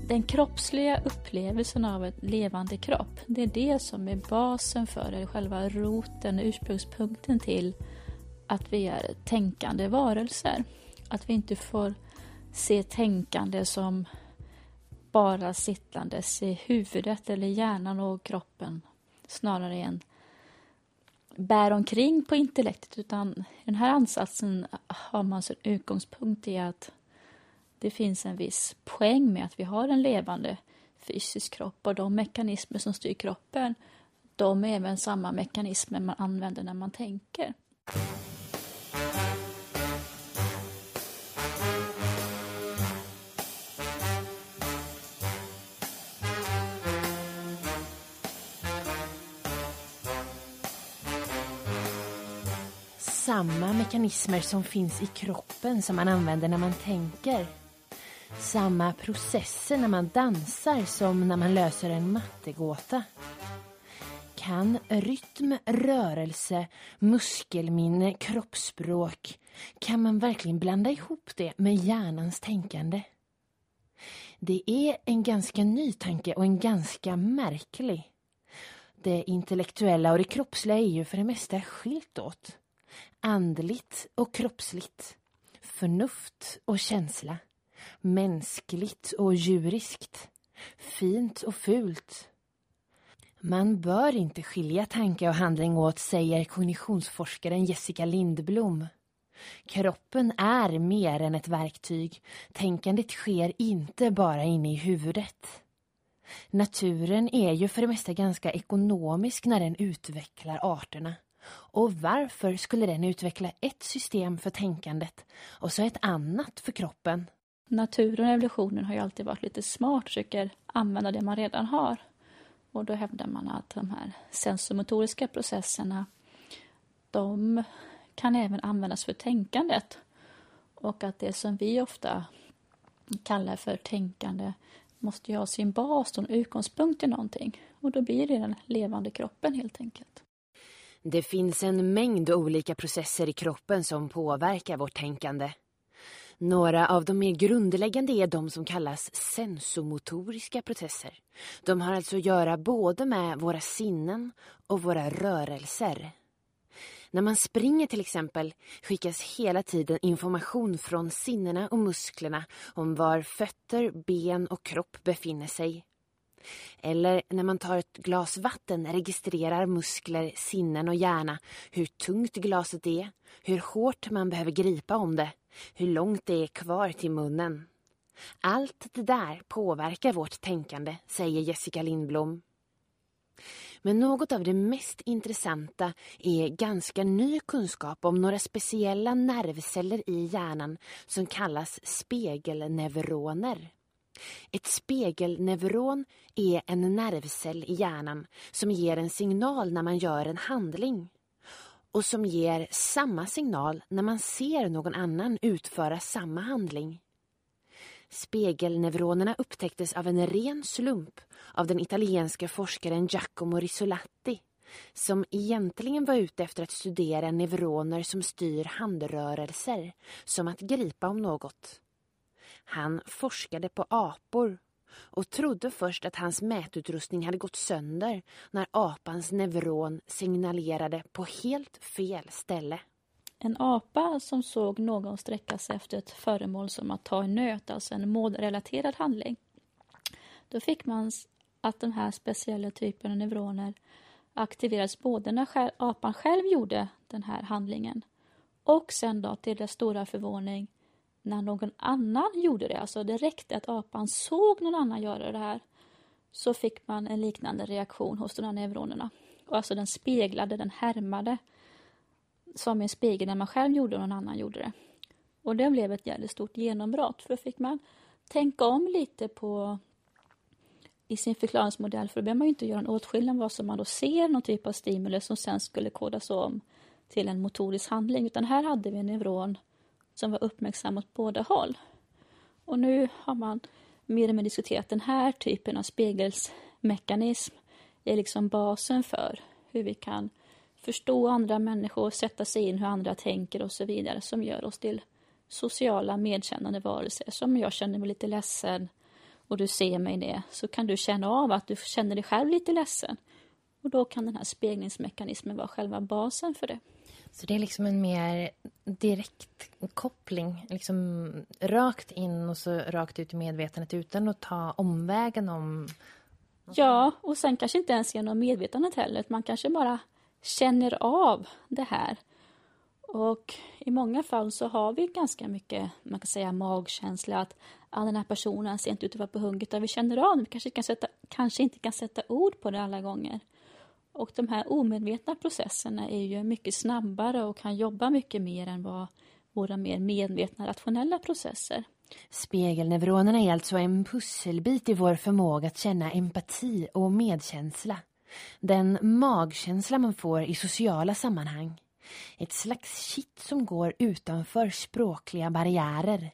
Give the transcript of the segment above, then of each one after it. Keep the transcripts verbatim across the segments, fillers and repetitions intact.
Den kroppsliga upplevelsen av en levande kropp, det är det som är basen för, eller själva roten, ursprungspunkten till att vi är tänkande varelser. Att vi inte får se tänkande som bara sittlandes i huvudet eller hjärnan och kroppen, snarare än bär omkring på intellektet, utan i den här ansatsen har man som utgångspunkt i att det finns en viss poäng med att vi har en levande fysisk kropp, och de mekanismer som styr kroppen, de är även samma mekanismer man använder när man tänker. Samma mekanismer som finns i kroppen som man använder när man tänker. Samma processer när man dansar som när man löser en mattegåta. Kan rytm, rörelse, muskelminne, kroppsspråk, kan man verkligen blanda ihop det med hjärnans tänkande? Det är en ganska ny tanke och en ganska märklig. Det intellektuella och det kroppsliga är ju för det mesta skilt åt. Andligt och kroppsligt, förnuft och känsla, mänskligt och djuriskt, fint och fult. Man bör inte skilja tanke och handling åt, säger kognitionsforskaren Jessica Lindblom. Kroppen är mer än ett verktyg. Tänkandet sker inte bara inne i huvudet. Naturen är ju för det mesta ganska ekonomisk när den utvecklar arterna. Och varför skulle den utveckla ett system för tänkandet och så ett annat för kroppen? Naturen och evolutionen har ju alltid varit lite smart, försöker använda det man redan har. Och då hävdar man att de här sensomotoriska processerna, de kan även användas för tänkandet. Och att det som vi ofta kallar för tänkande måste ju ha sin bas och en utgångspunkt i någonting. Och då blir det den levande kroppen helt enkelt. Det finns en mängd olika processer i kroppen som påverkar vårt tänkande. Några av de mer grundläggande är de som kallas sensomotoriska processer. De har alltså att göra både med våra sinnen och våra rörelser. När man springer till exempel skickas hela tiden information från sinnena och musklerna om var fötter, ben och kropp befinner sig. Eller när man tar ett glas vatten registrerar muskler, sinnen och hjärna hur tungt glaset är, hur hårt man behöver gripa om det, hur långt det är kvar till munnen. Allt det där påverkar vårt tänkande, säger Jessica Lindblom. Men något av det mest intressanta är ganska ny kunskap om några speciella nervceller i hjärnan som kallas spegelneuroner. Ett spegelneuron är en nervcell i hjärnan som ger en signal när man gör en handling och som ger samma signal när man ser någon annan utföra samma handling. Spegelneuronerna upptäcktes av en ren slump av den italienska forskaren Giacomo Risolatti, som egentligen var ute efter att studera neuroner som styr handrörelser, som att gripa om något. Han forskade på apor och trodde först att hans mätutrustning hade gått sönder när apans neuron signalerade på helt fel ställe. En apa som såg någon sträcka sig efter ett föremål som att ta en nöt, alltså en målrelaterad handling. Då fick man att den här speciella typen av neuroner aktiverades både när själv, apan själv gjorde den här handlingen och sen då till dess stora förvåning när någon annan gjorde det. Alltså det räckte att apan såg någon annan göra det här, så fick man en liknande reaktion hos de här neuronerna. Och alltså den speglade, den härmade som en spegel när man själv gjorde och någon annan gjorde det. Och det blev ett jävligt stort genombrott, för då fick man tänka om lite på i sin förklaringsmodell, för då behöver man ju inte göra en åtskillnad vad som man då ser, någon typ av stimulus som sen skulle kodas om till en motorisk handling, utan här hade vi en neuron som var uppmärksam åt båda håll. Och nu har man mer och mer diskuterat den här typen av spegelsmekanism är liksom basen för hur vi kan förstå andra människor, sätta sig in hur andra tänker och så vidare, som gör oss till sociala medkännande varelser. Som jag känner mig lite ledsen och du ser mig det, så kan du känna av att du känner dig själv lite ledsen. Och då kan den här speglingsmekanismen vara själva basen för det. Så det är liksom en mer direkt koppling, liksom rakt in och så rakt ut i medvetandet utan att ta omvägen om... Ja, och sen kanske inte ens genom medvetandet heller. Man kanske bara känner av det här. Och i många fall så har vi ganska mycket, man kan säga, magkänsla att ah, den här personen ser inte ut att vara på hugget, utan vi känner av det. Vi kanske, kan sätta, kanske inte kan sätta ord på det alla gånger. Och de här omedvetna processerna är ju mycket snabbare och kan jobba mycket mer än vad våra mer medvetna rationella processer. Spegelneuronerna är alltså en pusselbit i vår förmåga att känna empati och medkänsla. Den magkänsla man får i sociala sammanhang. Ett slags kitt som går utanför språkliga barriärer.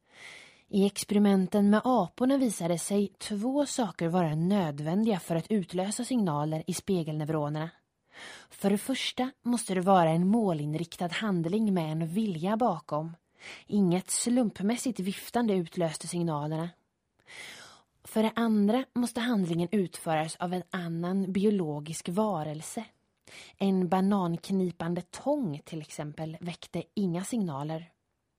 I experimenten med aporna visade sig två saker vara nödvändiga för att utlösa signaler i spegelneuronerna. För det första måste det vara en målinriktad handling med en vilja bakom. Inget slumpmässigt viftande utlöste signalerna. För det andra måste handlingen utföras av en annan biologisk varelse. En bananknipande tång till exempel väckte inga signaler.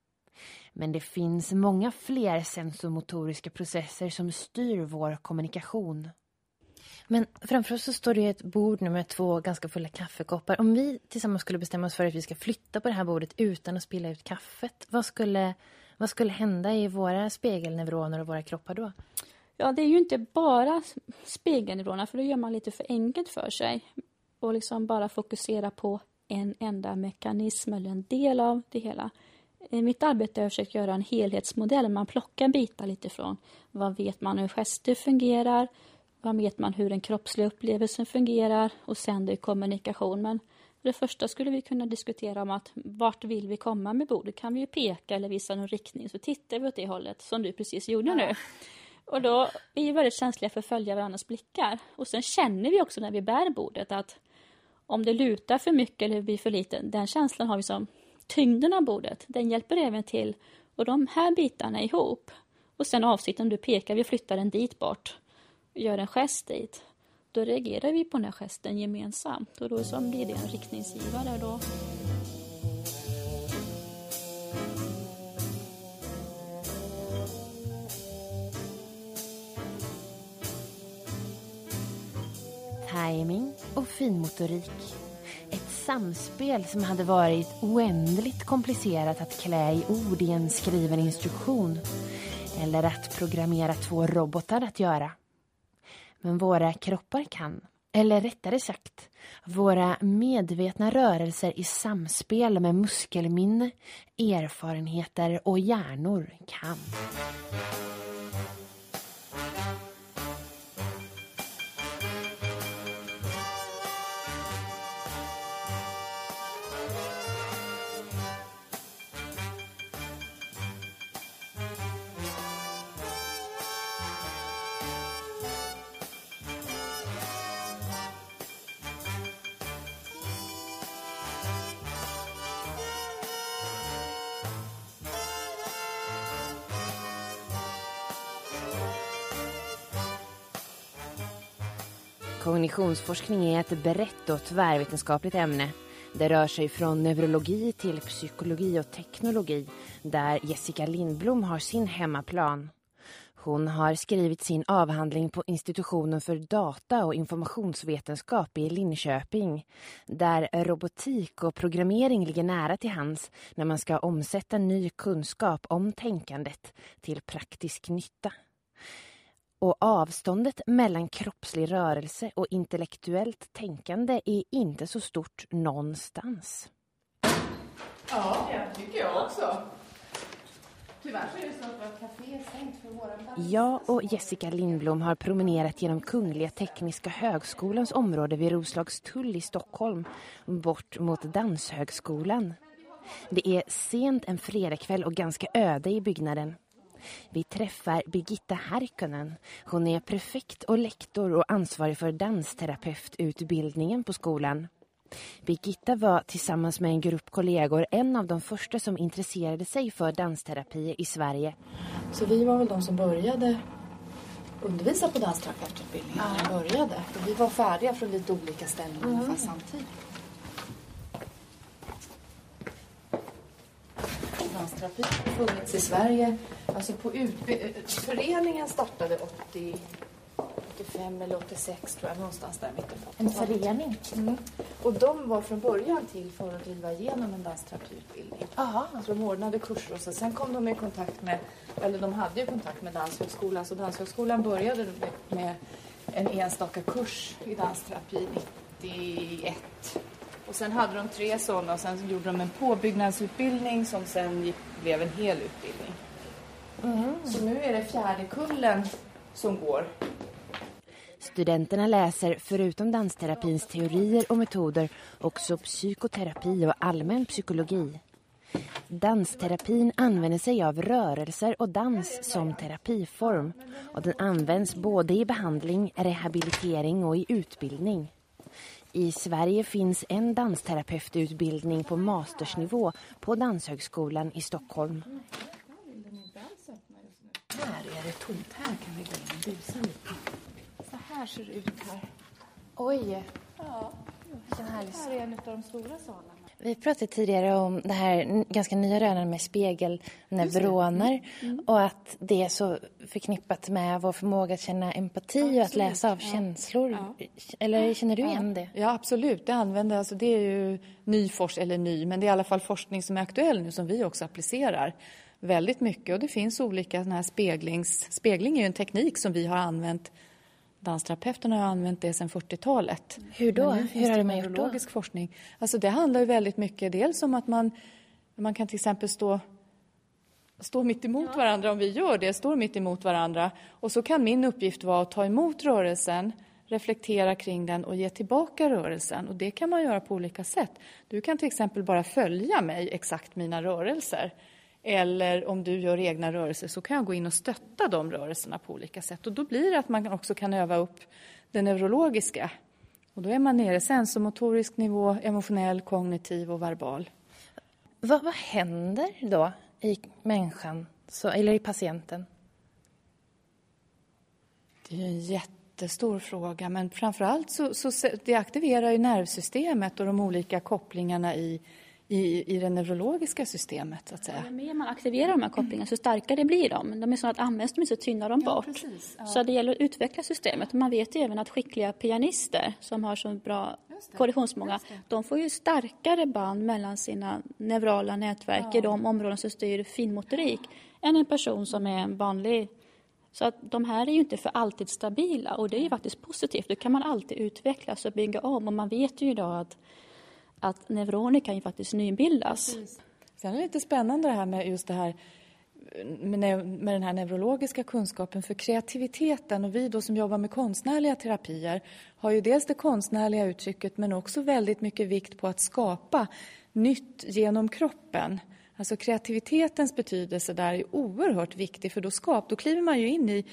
Men det finns många fler sensomotoriska processer som styr vår kommunikation. Men framför oss så står det ett bord nu med två ganska fulla kaffekoppar. Om vi tillsammans skulle bestämma oss för att vi ska flytta på det här bordet utan att spilla ut kaffet, vad skulle, vad skulle hända i våra spegelneuroner och våra kroppar då? Ja, det är ju inte bara spegelneuroner, för då gör man lite för enkelt för sig. Och liksom bara fokusera på en enda mekanism eller en del av det hela. I mitt arbete har jag försökt göra en helhetsmodell. Man plockar bitar lite från vad vet man hur gester fungerar, vad vet man hur den kroppsliga upplevelsen fungerar och sen det är kommunikation. Men för det första skulle vi kunna diskutera om att vart vill vi komma med bordet. Kan vi ju peka eller visa någon riktning, så tittar vi åt det hållet som du precis gjorde nu. Och då är vi väldigt känsliga för att följa varandras blickar. Och sen känner vi också när vi bär bordet att om det lutar för mycket eller blir för lite, den känslan har vi som tyngden av bordet. Den hjälper även till. Och de här bitarna ihop. Och sen avsikten, du pekar, vi flyttar den dit bort. Gör en gest dit. Då reagerar vi på den här gesten gemensamt. Och då som blir det en riktningsgivare då. Timing och finmotorik. Ett samspel som hade varit oändligt komplicerat att klä i ord i en skriven instruktion. Eller att programmera två robotar att göra. Men våra kroppar kan, eller rättare sagt, våra medvetna rörelser i samspel med muskelminne, erfarenheter och hjärnor kan. Kognitionsforskning är ett brett och tvärvetenskapligt ämne. Det rör sig från neurologi till psykologi och teknologi, där Jessica Lindblom har sin hemmaplan. Hon har skrivit sin avhandling på institutionen för data- och informationsvetenskap i Linköping, där robotik och programmering ligger nära till hands när man ska omsätta ny kunskap om tänkandet till praktisk nytta. Och avståndet mellan kroppslig rörelse och intellektuellt tänkande är inte så stort någonstans. Ja, det tycker jag också. Tyvärr så är det så att vårt café är stängt för våra barn. Jag och Jessica Lindblom har promenerat genom Kungliga Tekniska högskolans område vid Roslagstull i Stockholm, bort mot Danshögskolan. Det är sent en fredagkväll och ganska öde i byggnaden. Vi träffar Birgitta Härkönen. Hon är prefekt och lektor och ansvarig för dansterapeututbildningen på skolan. Birgitta var tillsammans med en grupp kollegor en av de första som intresserade sig för dansterapi i Sverige. Så vi var väl de som började undervisa på dansterapeututbildningen när jag började. Och vi var färdiga från lite olika ställen mm. ungefär samtidigt. Dansterapi har funnits i Sverige. Alltså på utb- föreningen startade åttio, åttiofem eller åttiosex tror jag, någonstans där mitten på. En förening? Mm. Och de var från början till för att driva igenom en dansterapiutbildning. Aha. Så de ordnade kurser och så sen kom de i kontakt med, eller de hade ju kontakt med Danshögskolan. Så Danshögskolan började med, med en enstaka kurs i dansterapi nittioett. Och sen hade de tre sådana och sen gjorde de en påbyggnadsutbildning som sen gick, blev en hel utbildning. Mm. Så nu är det fjärde kullen som går. Studenterna läser förutom dansterapins teorier och metoder också psykoterapi och allmän psykologi. Dansterapin använder sig av rörelser och dans som terapiform och den används både i behandling, rehabilitering och i utbildning. I Sverige finns en dansterapeututbildning på mastersnivå på Danshögskolan i Stockholm. Här är det tomt. Här kan vi gå in och busa lite. Så här ser det ut här. Oj. Ja, vilken härlig. Här är en av de stora salarna. Vi pratade tidigare om det här ganska nya rönen med spegelneuroner mm. och att det är så förknippat med vår förmåga att känna empati absolut. Och att läsa av ja. Känslor. Ja. Eller känner du igen ja. det? Ja, absolut. Det använder, alltså det är ju ny forskning, eller ny, men det är i alla fall forskning som är aktuell nu som vi också applicerar väldigt mycket. Och det finns olika såna här speglings... Spegling är ju en teknik som vi har använt. Dansterapeuterna har använt det sedan fyrtiotalet. Hur då? Hur har det man gjort då? Forskning. Alltså det handlar ju väldigt mycket dels om att man, man kan till exempel stå, stå mitt emot ja. Varandra om vi gör det, står mitt emot varandra. Och så kan min uppgift vara att ta emot rörelsen, reflektera kring den och ge tillbaka rörelsen. Och det kan man göra på olika sätt. Du kan till exempel bara följa mig exakt mina rörelser. Eller om du gör egna rörelser så kan jag gå in och stötta de rörelserna på olika sätt. Och då blir det att man också kan öva upp det neurologiska. Och då är man nere sensomotorisk nivå, emotionell, kognitiv och verbal. Vad, vad händer då i människan så, eller i patienten? Det är en jättestor fråga. Men framförallt så, så det aktiverar ju nervsystemet och de olika kopplingarna i I, i det neurologiska systemet, så att säga. Ju mer man aktiverar de här kopplingarna, så starkare blir de. De är så att används de så tynnar de bort. Ja, precis, ja. Så det gäller att utveckla systemet. Man vet ju även att skickliga pianister som har så bra koordinationsmåga, de får ju starkare band mellan sina neurala nätverk ja. I de områden som styr finmotorik än en person som är en vanlig. Så att de här är ju inte för alltid stabila, och det är ju faktiskt positivt. Då kan man alltid utvecklas och bygga om, och man vet ju idag att att neuroner kan ju faktiskt nybildas. Precis. Sen är det lite spännande det här med just det här med, med den här neurologiska kunskapen för kreativiteten. Och vi då som jobbar med konstnärliga terapier har ju dels det konstnärliga uttrycket men också väldigt mycket vikt på att skapa nytt genom kroppen. Alltså kreativitetens betydelse där är oerhört viktig, för då, skap, då kliver man ju in i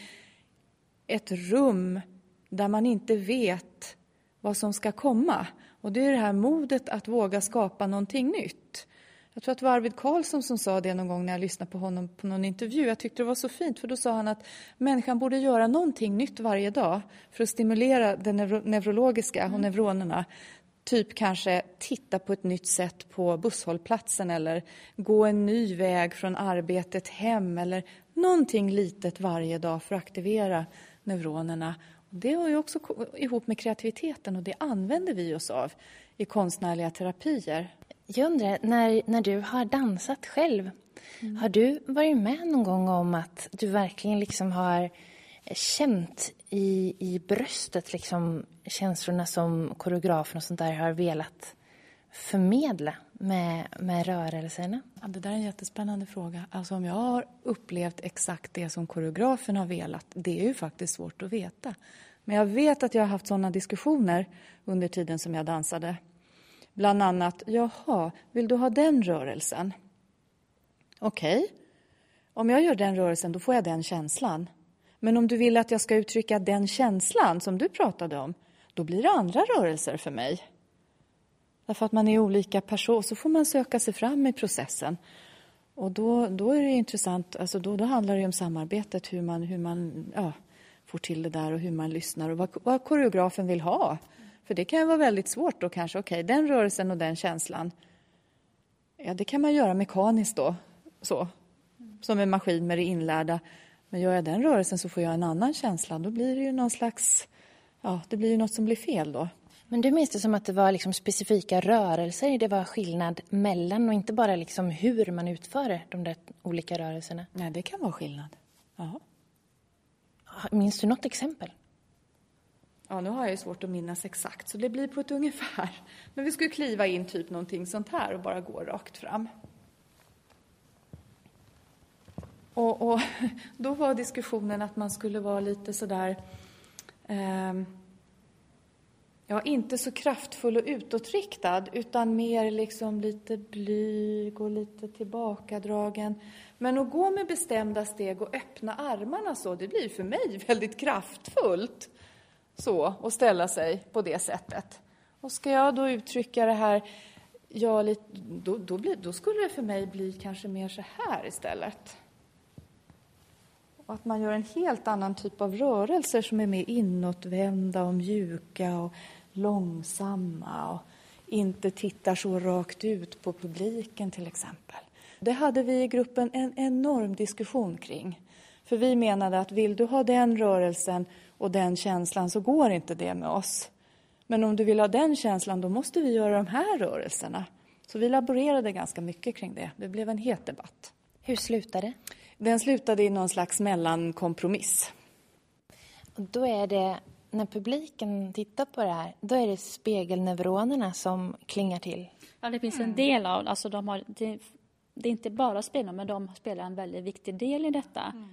ett rum där man inte vet vad som ska komma. Och det är det här modet att våga skapa någonting nytt. Jag tror att det var Arvid Carlsson som sa det någon gång när jag lyssnade på honom på någon intervju. Jag tyckte det var så fint, för då sa han att människan borde göra någonting nytt varje dag för att stimulera det neuro- neurologiska och mm. neuronerna. Typ kanske titta på ett nytt sätt på busshållplatsen eller gå en ny väg från arbetet hem eller någonting litet varje dag för att aktivera neuronerna. Det har ju också ihop med kreativiteten, och det använder vi oss av i konstnärliga terapier. Jag undrar, när, när du har dansat själv, mm. har du varit med någon gång om att du verkligen liksom har känt i, i bröstet liksom känslorna som koreografen och sånt där har velat förmedla med, med rörelserna? Ja, det där är en jättespännande fråga. Alltså om jag har upplevt exakt det som koreografen har velat, det är ju faktiskt svårt att veta. Men jag vet att jag har haft sådana diskussioner under tiden som jag dansade. Bland annat, jaha, vill du ha den rörelsen? Okej, okay. Om jag gör den rörelsen då får jag den känslan. Men om du vill att jag ska uttrycka den känslan som du pratade om, då blir det andra rörelser för mig. Därför att man är olika person, så får man söka sig fram i processen. Och då, då är det intressant, alltså då, då handlar det om samarbetet, hur man, hur man, ja, får till det där och hur man lyssnar och vad, vad koreografen vill ha. För det kan ju vara väldigt svårt då kanske. Okej, den rörelsen och den känslan. Ja, det kan man göra mekaniskt då. Så. Som en maskin med det inlärda. Men gör jag den rörelsen så får jag en annan känsla. Då blir det ju någon slags... Ja, det blir ju något som blir fel då. Men du minns det som att det var liksom specifika rörelser. Det var skillnad mellan och inte bara liksom hur man utför de där olika rörelserna. Nej, det kan vara skillnad. Ja. Minns du något exempel? Ja, nu har jag ju svårt att minnas exakt. Så det blir på ett ungefär. Men vi skulle kliva in typ någonting sånt här och bara gå rakt fram. Och, och då var diskussionen att man skulle vara lite sådär... Eh, ja, inte så kraftfull och utåtriktad utan mer liksom lite blyg och lite tillbakadragen. Men att gå med bestämda steg och öppna armarna så, det blir för mig väldigt kraftfullt. Så, och ställa sig på det sättet. Och ska jag då uttrycka det här, ja, lite, då, då, blir, då skulle det för mig bli kanske mer så här istället. Och att man gör en helt annan typ av rörelser som är mer inåtvända och mjuka och långsamma och inte tittar så rakt ut på publiken till exempel. Det hade vi i gruppen en enorm diskussion kring. För vi menade att vill du ha den rörelsen och den känslan så går inte det med oss. Men om du vill ha den känslan då måste vi göra de här rörelserna. Så vi laborerade ganska mycket kring det. Det blev en het debatt. Hur slutade det? Den slutade i någon slags mellankompromiss. Och då är det, när publiken tittar på det här, då är det spegelneuronerna som klingar till. Ja, det finns en del av, alltså de har, det, det är inte bara spelarna, men de spelar en väldigt viktig del i detta. Mm.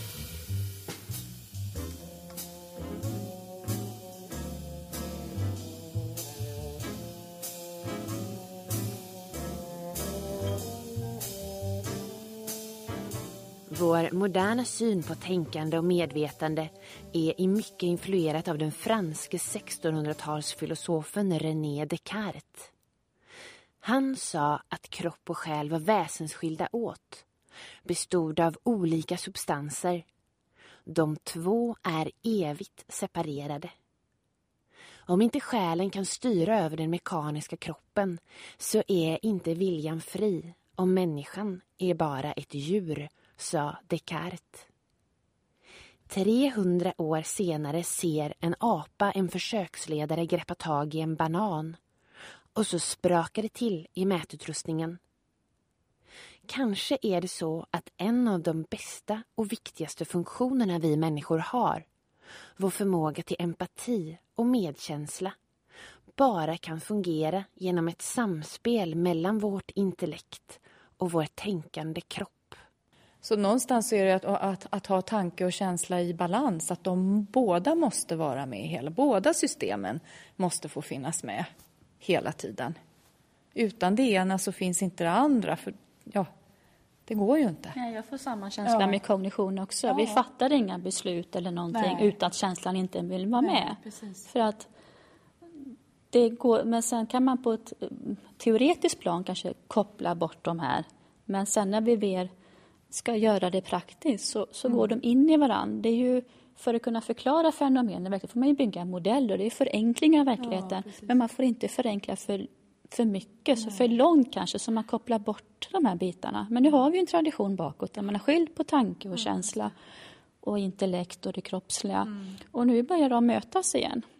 Vår moderna syn på tänkande och medvetande är i mycket influerat av den franske sextonhundratalsfilosofen René Descartes. Han sa att kropp och själ var väsensskilda åt, bestod av olika substanser. De två är evigt separerade. Om inte själen kan styra över den mekaniska kroppen så är inte viljan fri, om människan är bara ett djur, sa Descartes. trehundra år senare ser en apa en försöksledare greppa tag i en banan och så sprakar det till i mätutrustningen. Kanske är det så att en av de bästa och viktigaste funktionerna vi människor har, vår förmåga till empati och medkänsla, bara kan fungera genom ett samspel mellan vårt intellekt och vår tänkande kropp. Så någonstans är det att, att, att ha tanke och känsla i balans, att de båda måste vara med hela, båda systemen måste få finnas med hela tiden. Utan det ena så finns inte det andra, för ja, det går ju inte. Nej, jag får samma känsla ja. med kognition också. Ja. Vi fattar inga beslut eller någonting Nej. utan att känslan inte vill vara Nej, med. precis. För att det går, men sen kan man på ett teoretiskt plan kanske koppla bort de här. Men sen när vi ver ska göra det praktiskt så, så mm. går de in i varandra. Det är ju för att kunna förklara fenomen får man ju bygga en modell och det är förenklingar av verkligheten. Ja, men man får inte förenkla för, för mycket, Nej. så för långt kanske så man kopplar bort de här bitarna. Men nu har vi en tradition bakåt där man har skilt på tanke och känsla och intellekt och det kroppsliga. Mm. Och nu börjar de mötas igen.